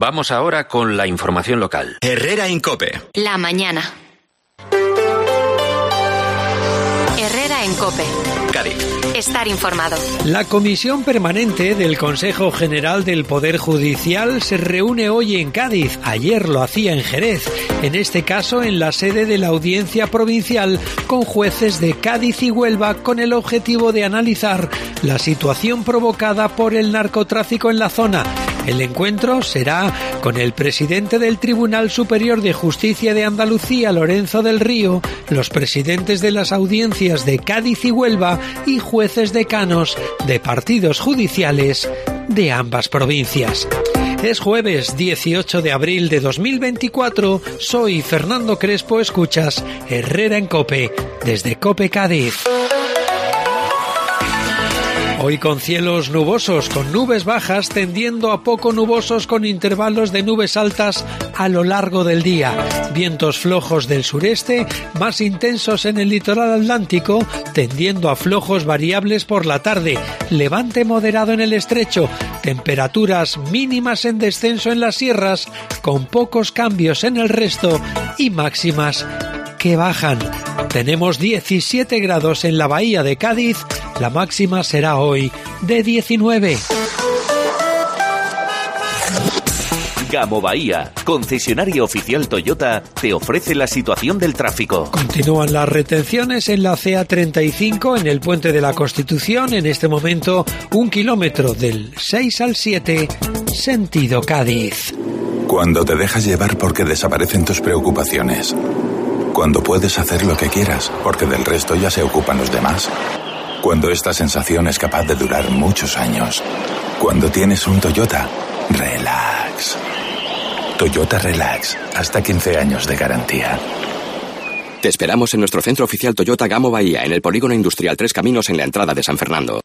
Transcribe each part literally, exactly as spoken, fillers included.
Vamos ahora con la información local. Herrera en COPE. La mañana. Herrera en COPE. Cádiz. Estar informado. La Comisión Permanente del Consejo General del Poder Judicial se reúne hoy en Cádiz. Ayer lo hacía en Jerez. En este caso, en la sede de la Audiencia Provincial, con jueces de Cádiz y Huelva, con el objetivo de analizar la situación provocada por el narcotráfico en la zona. El encuentro será con el presidente del Tribunal Superior de Justicia de Andalucía, Lorenzo del Río, los presidentes de las audiencias de Cádiz y Huelva y jueces decanos de partidos judiciales de ambas provincias. Es jueves dieciocho de abril de dos mil veinticuatro. Soy Fernando Crespo. Escuchas Herrera en COPE desde COPE Cádiz. Hoy con cielos nubosos, con nubes bajas tendiendo a poco nubosos con intervalos de nubes altas a lo largo del día. Vientos flojos del sureste, más intensos en el litoral atlántico, tendiendo a flojos variables por la tarde. Levante moderado en el estrecho. Temperaturas mínimas en descenso en las sierras, con pocos cambios en el resto y máximas que bajan. Tenemos diecisiete grados en la bahía de Cádiz. La máxima será hoy de diecinueve. Gamo Bahía, concesionario oficial Toyota, te ofrece la situación del tráfico. Continúan las retenciones en la C A treinta y cinco en el Puente de la Constitución. En este momento, un kilómetro del seis al siete, sentido Cádiz. Cuando te dejas llevar porque desaparecen tus preocupaciones. Cuando puedes hacer lo que quieras porque del resto ya se ocupan los demás. Cuando esta sensación es capaz de durar muchos años. Cuando tienes un Toyota, relax. Toyota Relax, hasta quince años de garantía. Te esperamos en nuestro centro oficial Toyota Gamo Bahía, en el Polígono Industrial Tres Caminos, en la entrada de San Fernando.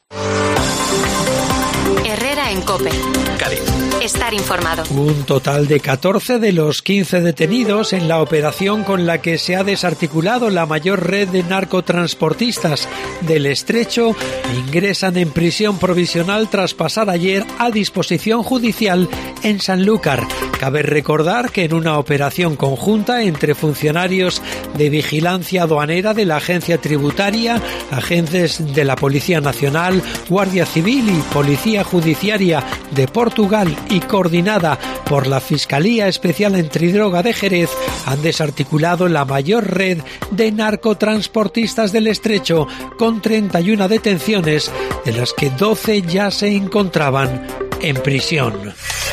Herrera en COPE. Cádiz. Estar informado. Un total de catorce de los quince detenidos en la operación con la que se ha desarticulado la mayor red de narcotransportistas del Estrecho ingresan en prisión provisional tras pasar ayer a disposición judicial en Sanlúcar. Cabe recordar que en una operación conjunta entre funcionarios de vigilancia aduanera de la Agencia Tributaria, agentes de la Policía Nacional, Guardia Civil y Policía Judiciaria de Portugal y coordinada por la Fiscalía Especial Antidroga de Jerez, han desarticulado la mayor red de narcotransportistas del Estrecho, con treinta y una detenciones, de las que doce ya se encontraban en prisión.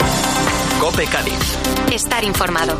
COPE Cádiz. Estar informado.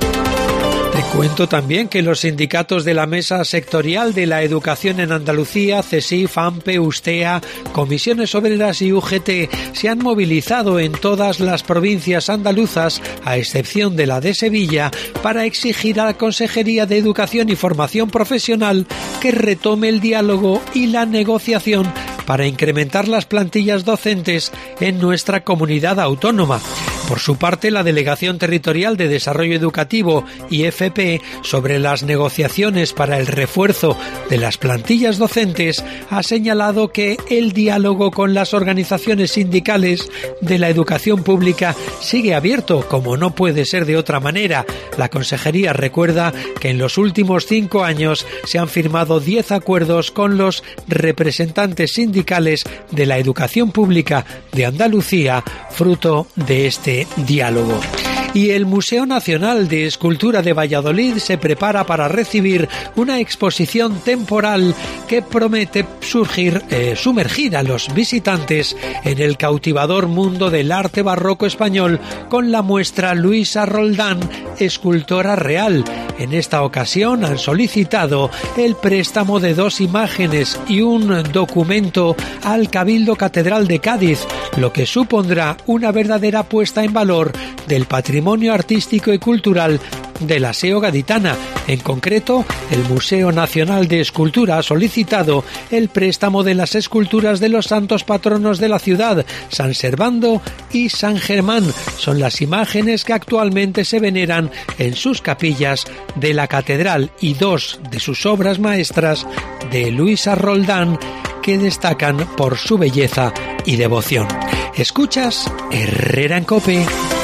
Te cuento también que los sindicatos de la Mesa Sectorial de la Educación en Andalucía, CESIF, AMPE, USTEA, Comisiones Obreras y U G T se han movilizado en todas las provincias andaluzas, a excepción de la de Sevilla, para exigir a la Consejería de Educación y Formación Profesional que retome el diálogo y la negociación para incrementar las plantillas docentes en nuestra comunidad autónoma. Por su parte, la Delegación Territorial de Desarrollo Educativo y F P sobre las negociaciones para el refuerzo de las plantillas docentes ha señalado que el diálogo con las organizaciones sindicales de la educación pública sigue abierto, como no puede ser de otra manera. La Consejería recuerda que en los últimos cinco años se han firmado diez acuerdos con los representantes sindicales de la educación pública de Andalucía, fruto de este diálogo. Y el Museo Nacional de Escultura de Valladolid se prepara para recibir una exposición temporal que promete surgir, eh, sumergir a los visitantes en el cautivador mundo del arte barroco español con la muestra Luisa Roldán, escultora real. En esta ocasión han solicitado el préstamo de dos imágenes y un documento al Cabildo Catedral de Cádiz, lo que supondrá una verdadera puesta en valor del patrimonio artístico y cultural de la S E O gaditana. En concreto, el Museo Nacional de Escultura ha solicitado el préstamo de las esculturas de los santos patronos de la ciudad, San Servando y San Germán. Son las imágenes que actualmente se veneran en sus capillas de la catedral y dos de sus obras maestras de Luisa Roldán, que destacan por su belleza y devoción. Escuchas Herrera en COPE.